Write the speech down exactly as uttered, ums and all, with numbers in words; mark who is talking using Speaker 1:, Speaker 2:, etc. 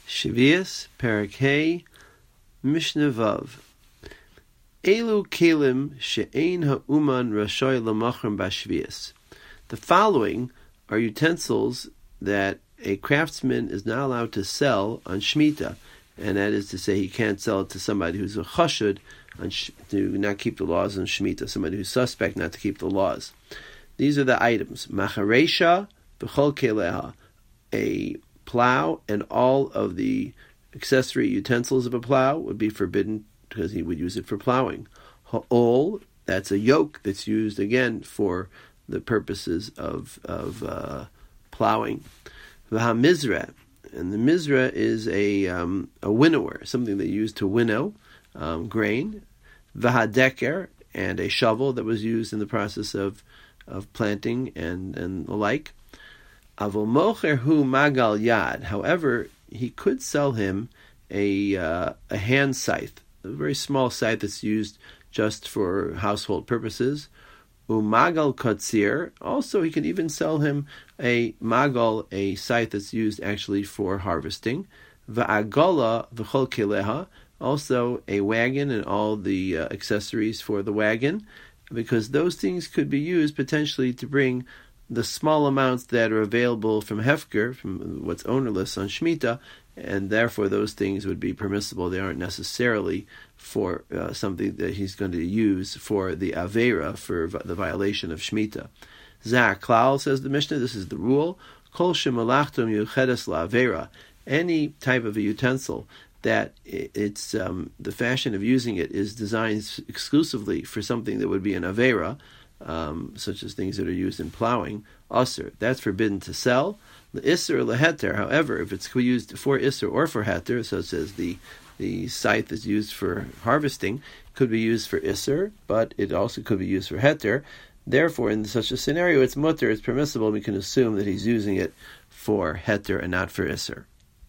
Speaker 1: Shvius, Perek Hey, Mishnah Vav. Elu kelim she'ein ha'uman rashoy lamachrim b'shvius. The following are utensils that a craftsman is not allowed to sell on Shemitah, and that is to say he can't sell it to somebody who's a chashud, to not keep the laws on Shemitah, somebody who's suspect not to keep the laws. These are the items. Macharesha b'chol keleha, a plow and all of the accessory utensils of a plow would be forbidden because he would use it for plowing. Ha'ol, that's a yoke that's used again for the purposes of of uh, plowing. V'hamizra, and the mizra is a um, a winnower, something they used to winnow um, grain. V'hadeker, and a shovel that was used in the process of of planting and and the like. Avol mocher hu magal yad. However, he could sell him a uh, a hand scythe, a very small scythe that's used just for household purposes. Umagal kotzir. Also, he can even sell him a magal, a scythe that's used actually for harvesting. Va'agola v'chol keleha. Also, a wagon and all the uh, accessories for the wagon, because those things could be used potentially to bring the small amounts that are available from hefker, from what's ownerless on Shemitah, and therefore those things would be permissible. They aren't necessarily for uh, something that he's going to use for the Avera, for the violation of Shemitah. Zah Klal, says the Mishnah, this is the rule. Kol shemalachtum yuchedes la'avera. Any type of a utensil that it's um, the fashion of using it is designed exclusively for something that would be an Avera, um, such as things that are used in plowing, Asr, that's forbidden to sell. The Isser leheter, however, if it's used for Isser or for Heter, such as the the scythe is used for harvesting, could be used for Isser, but it also could be used for Heter. Therefore, in such a scenario, it's mutter, it's permissible, we can assume that he's using it for Heter and not for Isser.